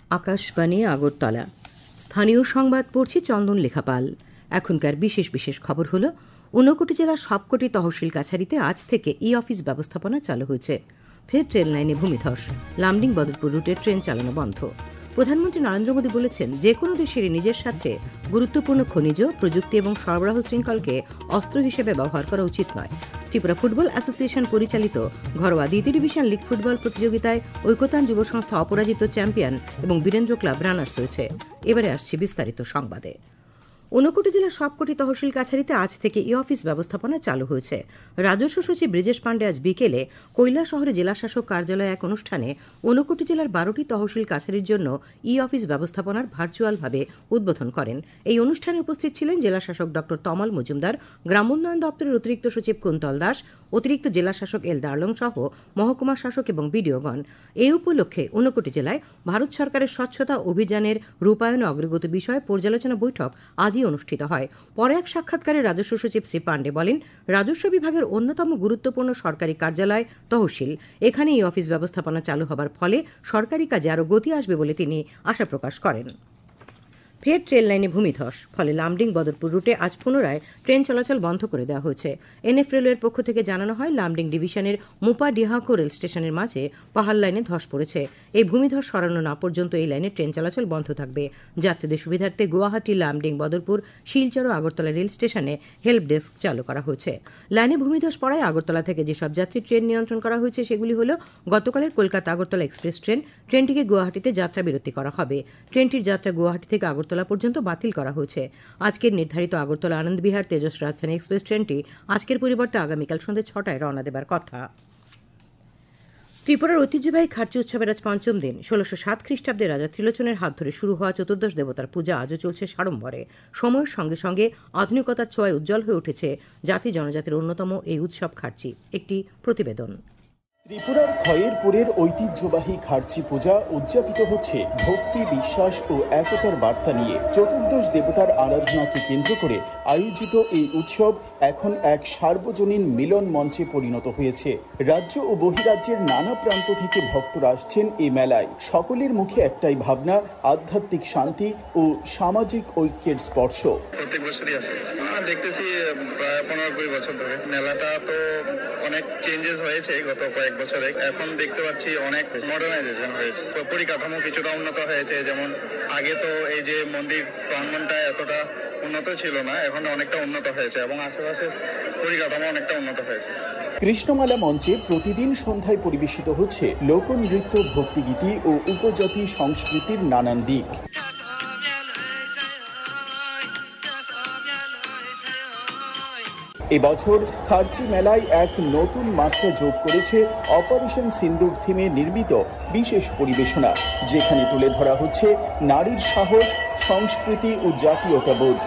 আকাশবাণী আগরতলা। স্থানীয় সংবাদ পড়ছি চন্দন লেখাপাল। এখনকার বিশেষ বিশেষ খবর হলো, ঊনকোটি জেলার সবকটি তহসিল কাছারিতে আজ থেকে ই অফিস ব্যবস্থাপনা চালু হয়েছে। ফের ট্রেন লাইনে ভূমিধস, লামডিং বদরপুর রুটে ট্রেন চালানো বন্ধ। প্রধানমন্ত্রী নরেন্দ্র মোদী বলেছেন, যে কোনো দেশেরই নিজের স্বার্থে গুরুত্বপূর্ণ খনিজ, প্রযুক্তি এবং সরবরাহ শৃঙ্খলকে অস্ত্র হিসেবে ব্যবহার করা উচিত নয়। ত্রিপুরা ফুটবল অ্যাসোসিয়েশন পরিচালিত ঘরোয়া দ্বিতীয় ডিভিশন লিগ ফুটবল প্রতিযোগিতায় ঐকতান যুব সংস্থা অপরাজিত চ্যাম্পিয়ন এবং বীরেন্দ্র ক্লাব রানার্স হয়েছে। এবারে আসছে বিস্তারিত সংবাদে। ঊনকোটি জেলার সবকটি তহসিল কাছারিতে আজ থেকে ই অফিস ব্যবস্থাপনা চালু হয়েছে। রাজস্ব সচিব ব্রিজেশ পাণ্ডে আজ বিকেলে কৈলাসহরে জেলাশাসক কার্যালয়ে এক অনুষ্ঠানে ঊনকোটি জেলার 12টি তহসিল কাছারির জন্য ই অফিস ব্যবস্থাপনার ভার্চুয়ালভাবে উদ্বোধন করেন। এই অনুষ্ঠানে উপস্থিত ছিলেন জেলাশাসক ড তমাল মজুমদার, গ্রামোন্নয়ন দপ্তরের অতিরিক্ত সচিব কুন্তল দাস, অতিরিক্ত জেলাশাসক এল দার্লং সহ মহকুমা শাসক এবং বিডিওগণ। এই উপলক্ষে ঊনকোটি জেলায় ভারত সরকারের স্বচ্ছতা অভিযানের রূপায়ণ অগ্রগতি বিষয়ে পর্যালোচনা বৈঠক আজই অনুষ্ঠিত হয়। পরে এক সাক্ষাৎকারে রাজস্ব সচিব শ্রী পাণ্ডে বলেন, রাজস্ব বিভাগের অন্যতম গুরুত্বপূর্ণ সরকারি কার্যালয় তহসিল। এখানে এই অফিস ব্যবস্থাপনা চালু হবার ফলে সরকারি কাজে আরও গতি আসবে বলে তিনি আশা প্রকাশ করেন। ফের ট্রেন লাইনে ভূমিধস, ফলে লামডিং বদরপুর রুটে আজ পুনরায় ট্রেন চলাচল বন্ধ করে দেওয়া হয়েছে। এনএফ রেলওয়ের পক্ষ থেকে জানানো হয়, লামডিং ডিভিশনের মুপা ডিহাকো রেল স্টেশনের মাঝে পাহাড় লাইনে ধস পড়েছে। এই ভূমিধস সরানো না পর্যন্ত এই লাইনে ট্রেন চলাচল বন্ধ থাকবে। যাত্রীদের সুবিধার্থে গুয়াহাটি, লামডিং, বদরপুর, শিলচর ও আগরতলা রেল স্টেশনে হেল্প ডেস্ক চালু করা হয়েছে। লাইনে ভূমিধস পড়ায় আগরতলা থেকে যেসব যাত্রী ট্রেন নিয়ন্ত্রণ করা হয়েছে সেগুলি হল গতকালের কলকাতা আগরতলা এক্সপ্রেস ট্রেন। ট্রেনটিকে গুয়াহাটিতে যাত্রা বিরতি করা হবে। ট্রেনটির যাত্রা গুয়াহাটি থেকে আগরতলা পর্যন্ত বাতিল করা হয়েছে। আজকের নির্ধারিত আগরতলা আনন্দবিহার তেজস রাজধানী এক্সপ্রেস ট্রেনটি আজকের পরিবর্তে আগামীকাল সন্ধ্যে 6টায় রওনা দেবার কথা। ত্রিপুরার ঐতিহ্যবাহী খার্চি উৎসবের আজ পঞ্চম দিন। 1607 খ্রিস্টাব্দে রাজা ত্রিলোচনের হাত ধরে শুরু হওয়া চতুর্দশ দেবতার পূজা আজও চলছে সাড়ম্বরে। সময়ের সঙ্গে সঙ্গে আধুনিকতার ছোঁয়ায় উজ্জ্বল হয়ে উঠেছে জাতি জনজাতির অন্যতম এই উৎসব খার্চি। একটি প্রতিবেদন। ত্রিপুরার খয়েরপুরের ঐতিহ্যবাহী খার্চি পূজা উদযাপিত হচ্ছে ভক্তি, বিশ্বাস ও একতার বার্তা নিয়ে। চতুর্দশ দেবতার আরাধনাকে কেন্দ্র করে আয়োজিত এই উৎসব এখন এক সার্বজনীন মিলন মঞ্চে পরিণত হয়েছে। রাজ্য ও বহিরাজ্যের নানা প্রান্ত থেকে ভক্তরা আসছেন এই মেলায়। সকলের মুখে একটাই ভাবনা, আধ্যাত্মিক শান্তি ও সামাজিক ঐক্যের স্পর্শ। প্রত্যেক বছরই আসে, দেখতেছি প্রায় 15-20 বছর ধরে। মেলাটা তো অনেক চেঞ্জেস হয়েছে গত কয়েক বছরে। এখন দেখতে পাচ্ছি অনেক মডার্নাইজেশন হয়েছে, পরিকাঠামো কিছুটা উন্নত হয়েছে। যেমন আগে তো এই যে মন্দির প্রাঙ্গণটা এতটা উন্নত ছিল না, এখন অনেকটা উন্নত হয়েছে এবং আশেপাশে পরিকাঠামো অনেকটা উন্নত হয়েছে। কৃষ্ণমালা মঞ্চে প্রতিদিন সন্ধ্যায় পরিবেশিত হচ্ছে লোকনৃত্য, ভক্তিগীতি ও উপজাতি সংস্কৃতির নানান দিক। এবছর খার্চি মেলায় এক নতুন মাত্রা যোগ করেছে অপারেশন সিন্দুর থিমে নির্মিত বিশেষ পরিবেশনা, যেখানে তুলে ধরা হচ্ছে নারীর সাহস, সংস্কৃতি ও জাতীয়তাবোধ।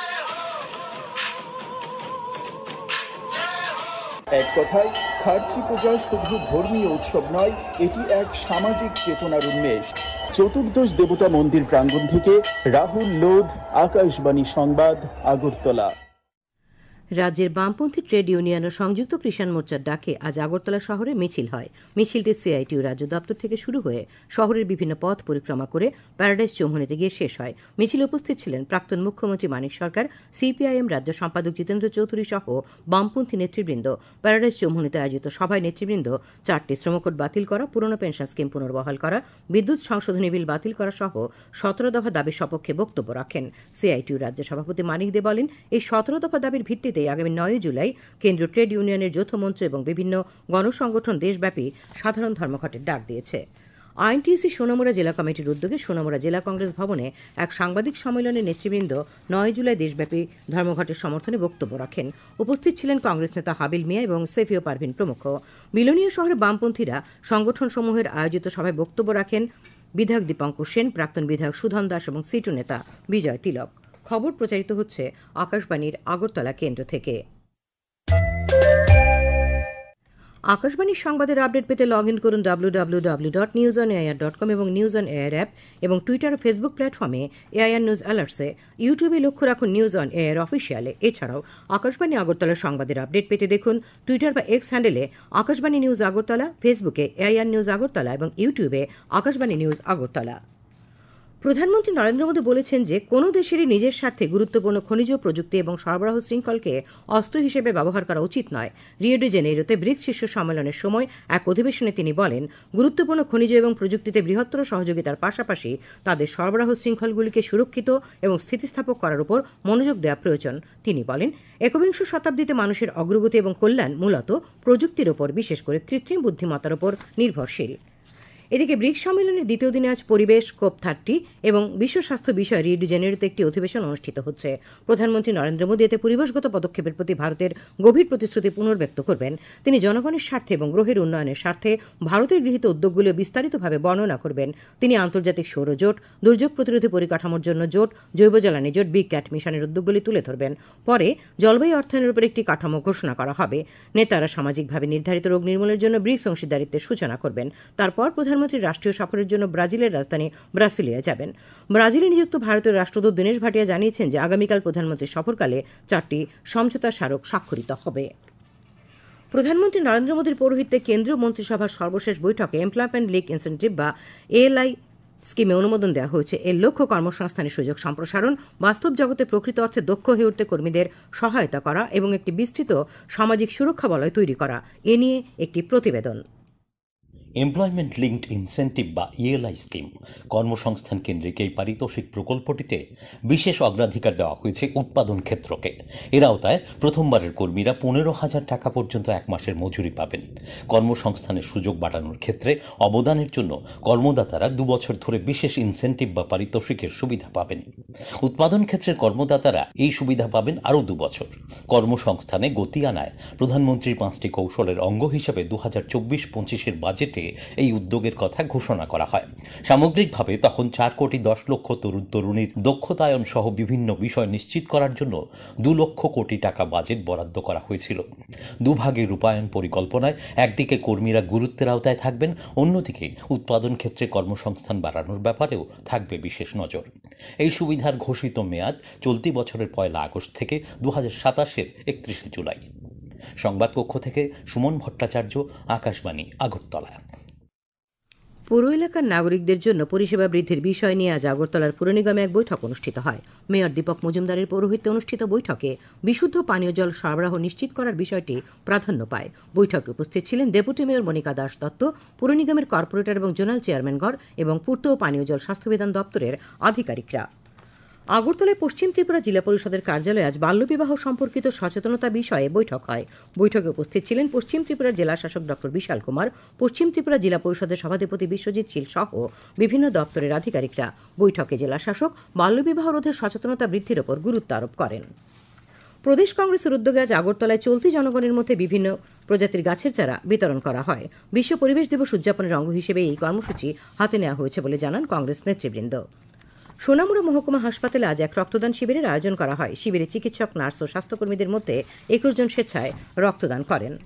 এক কথায় খার্চি পূজা শুধু ধর্মীয় উৎসব নয়, এটি এক সামাজিক চেতনার উন্মেষ। চতুর্দশ দেবতা মন্দির প্রাঙ্গণ থেকে রাহুল লোধ, আকাশবাণী সংবাদ, আগরতলা। রাজ্যের বামপন্থী ট্রেড ইউনিয়ন ও সংযুক্ত কিষাণ মোর্চার ডাকে আজ আগরতলা শহরে মিছিল হয়। মিছিলটি সিআইটিউ রাজ্য দপ্তর থেকে শুরু হয়ে শহরের বিভিন্ন পথ পরিক্রমা করে প্যারাডাইস চৌমুহনীতে গিয়ে শেষ হয়। মিছিলে উপস্থিত ছিলেন প্রাক্তন মুখ্যমন্ত্রী মানিক সরকার, সিপিআইএম রাজ্য সম্পাদক জিতেন্দ্র চৌধুরী সহ বামপন্থী নেতৃবৃন্দ। প্যারাডাইস চৌমুহনীতে আয়োজিত সভায় নেতৃবৃন্দ 4টি শ্রমকোড বাতিল করা, পুরনো পেনশন স্কিম পুনর্বহাল করা, বিদ্যুৎ সংশোধনী বিল বাতিল করা সহ 17 দফা দাবির সপক্ষে বক্তব্য রাখেন। সিআইটিউ রাজ্য সভাপতি মানিক দে বলেন, এই 17 দফা দাবির ভিত্তিতে আগামী 9 জুলাই কেন্দ্রীয় ট্রেড ইউনিয়নের যৌথ মঞ্চ এবং বিভিন্ন গণসংগঠন দেশব্যাপী সাধারণ ধর্মঘটের ডাক দিয়েছে। আইএনটিইউসি সোনামুড়া জেলা কমিটির উদ্যোগে সোনামুড়া জেলা কংগ্রেস ভবনে এক সাংবাদিক সম্মেলনে নেতৃবৃন্দ 9 জুলাই দেশব্যাপী ধর্মঘটের সমর্থনে বক্তব্য রাখেন। উপস্থিত ছিলেন কংগ্রেস নেতা হাবিল মিয়া এবং সেফিও পারভিন প্রমুখ। মিলনীয় শহরে বামপন্থীরা সংগঠনসমূহের আয়োজিত সভায় বক্তব্য রাখেন বিধায়ক দীপঙ্কর সেন, প্রাক্তন বিধায়ক সুধন দাস এবং সিটু নেতা বিজয় তিলক। খবর প্রচারিত হচ্ছে আকাশবাণীর আগরতলা কেন্দ্র থেকে। আকাশবাণীর সংবাদের আপডেট পেতে লগ ইন করুন www.newsonair.com এবং নিউজ অন এয়ার অ্যাপ এবং টুইটার ও ফেসবুক প্ল্যাটফর্মে এআইআর নিউজ অ্যালার্টসে। ইউটিউবে লক্ষ্য রাখুন নিউজ অন এয়ার অফিসিয়ালে। এছাড়াও আকাশবাণী আগরতলার সংবাদের আপডেট পেতে দেখুন টুইটার বা এক্স হ্যান্ডেলে আকাশবাণী নিউজ আগরতলা, ফেসবুকে এআইআর নিউজ আগরতলা এবং ইউটিউবে আকাশবাণী নিউজ আগরতলা। প্রধানমন্ত্রী নরেন্দ্র মোদী বলেছেন যে কোনো দেশেরই নিজের স্বার্থে গুরুত্বপূর্ণ খনিজ প্রযুক্তি এবং সরবরাহ শৃঙ্খলকে অস্ত্র হিসেবে ব্যবহার করা উচিত নয়। রিও ডি জেনেইরোতে ব্রিক্স শীর্ষ সম্মেলনের সময় এক অধিবেশনে তিনি বলেন, গুরুত্বপূর্ণ খনিজ এবং প্রযুক্তিতে বৃহত্তর সহযোগিতার পাশাপাশি তাদের সরবরাহ শৃঙ্খলগুলিকে সুরক্ষিত এবং স্থিতিস্থাপক করার উপর মনোযোগ দেওয়া প্রয়োজন। তিনি বলেন, একবিংশ শতাব্দীতে মানুষের অগ্রগতি এবং কল্যাণ মূলত প্রযুক্তির ওপর, বিশেষ করে কৃত্রিম বুদ্ধিমত্তার উপর নির্ভরশীল। এদিকে ব্রিক্স সম্মেলনের দ্বিতীয় দিনে আজ পরিবেশ, COP30 এবং বিশ্ব স্বাস্থ্য বিষয়ে রিও ডি জেনেইরোতে একটি অধিবেশন অনুষ্ঠিত হচ্ছে। প্রধানমন্ত্রী নরেন্দ্র মোদী এতে পরিবেশগত পদক্ষেপের প্রতি ভারতের গভীর প্রতিশ্রুতি পুনর্ব্যক্ত করবেন। তিনি জনগণের স্বার্থে এবং গ্রহের উন্নয়নের স্বার্থে ভারতের গৃহীত উদ্যোগগুলো বিস্তারিতভাবে বর্ণনা করবেন। তিনি আন্তর্জাতিক সৌর জোট, দুর্যোগ প্রতিরোধী পরিকাঠামোর জন্য জোট, জৈব জ্বালানি জোট, বিগ ক্যাট মিশনের উদ্যোগগুলি তুলে ধরবেন। পরে জলবায়ু অর্থায়নের উপর একটি কাঠামো ঘোষণা করা হবে। নেতারা সামাজিকভাবে নির্ধারিত রোগ নির্মূলের জন্য ব্রিক্স অংশীদারিত্বের সূচনা করবেন। তারপর প্রধানমন্ত্রী রাষ্ট্রীয় সফরের জন্য ব্রাজিলের রাজধানী ব্রাসিলিয়া যাবেন। ব্রাজিলে নিযুক্ত ভারতের রাষ্ট্রদূত দীনেশ ভাটিয়া জানিয়েছেন যে আগামীকাল প্রধানমন্ত্রীর সফরকালে 4টি সমঝোতা স্মারক স্বাক্ষরিত হবে। প্রধানমন্ত্রী নরেন্দ্র মোদীর পৌরোহিত্যে কেন্দ্রীয় মন্ত্রিসভার সর্বশেষ বৈঠকে এমপ্লয়মেন্ট লিঙ্ক ইনসেন্টিভ বা ALI স্কিমে অনুমোদন দেওয়া হয়েছে। এর লক্ষ্য কর্মসংস্থানের সুযোগ সম্প্রসারণ, বাস্তব জগতে প্রকৃত অর্থে দক্ষ হয়ে উঠতে কর্মীদের সহায়তা করা এবং একটি বিস্তৃত সামাজিক সুরক্ষা বলয় তৈরি করা। এ নিয়ে একটি প্রতিবেদন। এমপ্লয়মেন্ট লিঙ্কড ইনসেন্টিভ বা ELI স্কিম কর্মসংস্থান কেন্দ্রিক এই পারিতোষিক প্রকল্পটিতে বিশেষ অগ্রাধিকার দেওয়া হয়েছে উৎপাদন ক্ষেত্রকে। এর আওতায় প্রথমবারের কর্মীরা 15,000 টাকা পর্যন্ত এক মাসের মজুরি পাবেন। কর্মসংস্থানের সুযোগ বাড়ানোর ক্ষেত্রে অবদানের জন্য কর্মদাতারা 2 বছর ধরে বিশেষ ইনসেন্টিভ বা পারিতোষিকের সুবিধা পাবেন। উৎপাদন ক্ষেত্রের কর্মদাতারা এই সুবিধা পাবেন আরও 2 বছর। কর্মসংস্থানে গতি আনায় প্রধানমন্ত্রীর 5টি কৌশলের অঙ্গ হিসেবে 2024-25 বাজেটে এই উদ্যোগের কথা ঘোষণা করা হয়। সামগ্রিকভাবে তখন 4 কোটি 10 লক্ষ তরুণ তরুণীর দক্ষতায়ন সহ বিভিন্ন বিষয় নিশ্চিত করার জন্য 2 লক্ষ কোটি টাকা বাজেট বরাদ্দ করা হয়েছিল। দুভাগে রূপায়ণ পরিকল্পনায় একদিকে কর্মীরা গুরুত্বের আওতায় থাকবেন, অন্যদিকে উৎপাদন ক্ষেত্রে কর্মসংস্থান বাড়ানোর ব্যাপারেও থাকবে বিশেষ নজর। এই সুবিধার ঘোষিত মেয়াদ চলতি বছরের 1 আগস্ট থেকে 2027-এর 31 জুলাই। সংবাদ কক্ষ থেকে সুমন ভট্টাচার্য, আকাশবাণী, আগরতলা। পৌর এলাকার নাগরিকদের জন্য পরিষেবা বৃদ্ধির বিষয় নিয়ে আজ আগরতলার পুর নিগমে এক বৈঠক অনুষ্ঠিত হয়। মেয়র দীপক মজুমদারের পৌরোহিত্যে অনুষ্ঠিত বৈঠকে বিশুদ্ধ পানীয় জল সরবরাহ নিশ্চিত করার বিষয়টি প্রাধান্য পায়। বৈঠকে উপস্থিত ছিলেন ডেপুটি মেয়র মনিকা দাস দত্ত, পুর নিগমের কর্পোরেটর এবং জোনাল চেয়ারম্যানগণ এবং পূর্ত ও পানীয় জল স্বাস্থ্যবিধান দপ্তরের আধিকারিকরা। আগরতলায় পশ্চিম ত্রিপুরা জেলা পরিষদের কার্যালয়ে আজ বাল্যবিবাহ সম্পর্কিত সচেতনতা বিষয়ে বৈঠক হয়। বৈঠকে উপস্থিত ছিলেন পশ্চিম ত্রিপুরার জেলা শাসক ডক্টর বিশাল কুমার, পশ্চিম ত্রিপুরা জেলা পরিষদের সভাধিপতি বিশ্বজিৎ শীল সহ বিভিন্ন দপ্তরের আধিকারিকরা। বৈঠকে জেলা শাসক বাল্যবিবাহ রোধের সচেতনতা বৃদ্ধির ওপর গুরুত্ব আরোপ করেন। প্রদেশ কংগ্রেসের উদ্যোগে আজ আগরতলায় চলতি জনগণের মধ্যে বিভিন্ন প্রজাতির গাছের চারা বিতরণ করা হয়। বিশ্ব পরিবেশ দিবস উদযাপনের অঙ্গ হিসেবে এই কর্মসূচি হাতে নেওয়া হয়েছে বলে জানান কংগ্রেস নেতৃবৃন্দ। সোনামুড়া মহকুমা হাসপাতালে আজ এক রক্তদান শিবিরের আয়োজন করা হয়। শিবিরে চিকিৎসক, নার্স ও স্বাস্থ্যকর্মীদের মধ্যে 21 জন স্বেচ্ছায় রক্তদান করেন।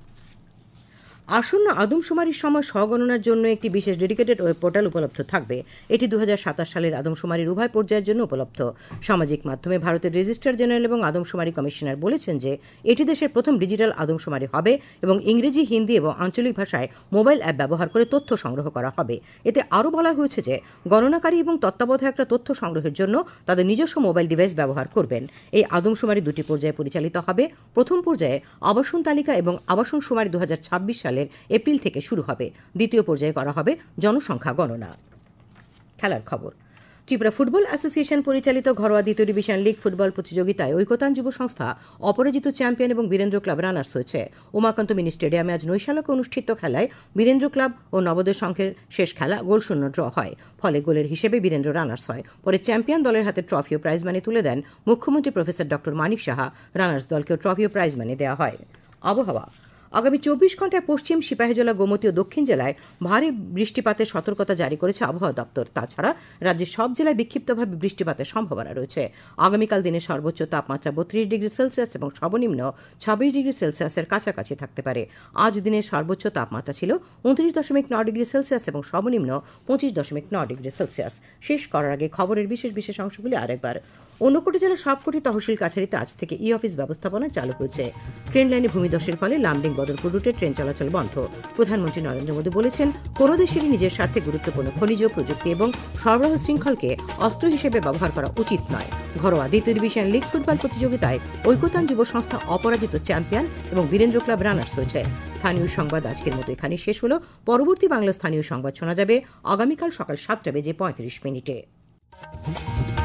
আসন্ন আদমশুমারির সময় স্বগণনার জন্য একটি বিশেষ ডেডিকেটেড ওয়েব পোর্টাল উপলব্ধ থাকবে। এটি 2027 সালের আদমশুমারির উভয় পর্যায়ের জন্য উপলব্ধ। সামাজিক মাধ্যমে ভারতের রেজিস্ট্রার জেনারেল এবং আদমশুমারি কমিশনার বলেছেন যে এটি দেশের প্রথম ডিজিটাল আদমশুমারি হবে এবং ইংরেজি, হিন্দি এবং আঞ্চলিক ভাষায় মোবাইল অ্যাপ ব্যবহার করে তথ্য সংগ্রহ করা হবে। এতে আরও বলা হয়েছে যে গণনাকারী এবং তত্ত্বাবধায়করা তথ্য সংগ্রহের জন্য তাদের নিজস্ব মোবাইল ডিভাইস ব্যবহার করবেন। এই আদমশুমারি 2টি পর্যায়ে পরিচালিত হবে। প্রথম পর্যায়ে আবাসন তালিকা এবং আবাসন শুমারি 2026 সালের এপ্রিল থেকে শুরু হবে। দ্বিতীয় পর্যায়ে করা হবে জনসংখ্যা গণনা। খেলার খবর। ত্রিপুরা ফুটবল অ্যাসোসিয়েশন পরিচালিত ঘরোয়া দ্বিতীয় ডিভিশন লীগ ফুটবল প্রতিযোগিতায় ঐকতান যুব সংস্থা অপরাজিত চ্যাম্পিয়ন এবং বীরেন্দ্র ক্লাব রানার্স হয়েছে। উমাকান্ত মিনি স্টেডিয়ামে আজ নৈশালকে অনুষ্ঠিত খেলায় বীরেন্দ্র ক্লাব ও নবোদয় সংঘের শেষ খেলা গোলশূন্য ড্র হয়। ফলে গোলের হিসেবে বীরেন্দ্র রানার্স হয়। পরে চ্যাম্পিয়ন দলের হাতে ট্রফি ও প্রাইজ মানি তুলে দেন মুখ্যমন্ত্রী professor doctor Manik Saha. Runners দলকেও ট্রফি ও প্রাইজ মানি দেওয়া হয়। আবহাওয়া। আগামী 24 ঘন্টায় পশ্চিম সিপাহীজলা, গোমতী ও দক্ষিণ জেলায় ভারী বৃষ্টিপাতের সতর্কতা জারি করেছে আবহাওয়া দপ্তর। তাছাড়া রাজ্যের সব জেলায় বিক্ষিপ্তভাবে বৃষ্টিপাতের সম্ভাবনা রয়েছে। আগামীকাল দিনের সর্বোচ্চ তাপমাত্রা 32 ডিগ্রি সেলসিয়াস এবং সর্বনিম্ন 26 ডিগ্রি সেলসিয়াসের কাছাকাছি থাকতে পারে। আজ দিনের সর্বোচ্চ তাপমাত্রা ছিল 29.9 ডিগ্রি সেলসিয়াস এবং সর্বনিম্ন 25.9 ডিগ্রি সেলসিয়াস। শেষ করার আগে খবরের বিশেষ অংশগুলি আরেকবার। ঊনকোটি জেলার সবকটি তহসিল কাছারিতে আজ থেকে ই অফিস ব্যবস্থাপনা চালু হয়েছে। ট্রেন লাইনে ভূমিধসের ফলে লামডিং বদরপুর রুটে ট্রেন চলাচল বন্ধ। প্রধানমন্ত্রী নরেন্দ্র মোদী বলেছেন, কোনো দেশেরই নিজের স্বার্থে গুরুত্বপূর্ণ খনিজ, প্রযুক্তি এবং সরবরাহ শৃঙ্খলকে অস্ত্র হিসেবে ব্যবহার করা উচিত নয়। ঘরোয়া দ্বিতীয় ডিভিশন লিগ ফুটবল প্রতিযোগিতায় ঐকতান যুব সংস্থা অপরাজিত চ্যাম্পিয়ন এবং বীরেন্দ্র ক্লাব রানার্স হয়েছে। স্থানীয় সংবাদ আজকের মতো এখানে শেষ হলো। পরবর্তী বাংলা স্থানীয় সংবাদ শোনা যাবে আগামীকাল সকাল 7:35 মিনিটে।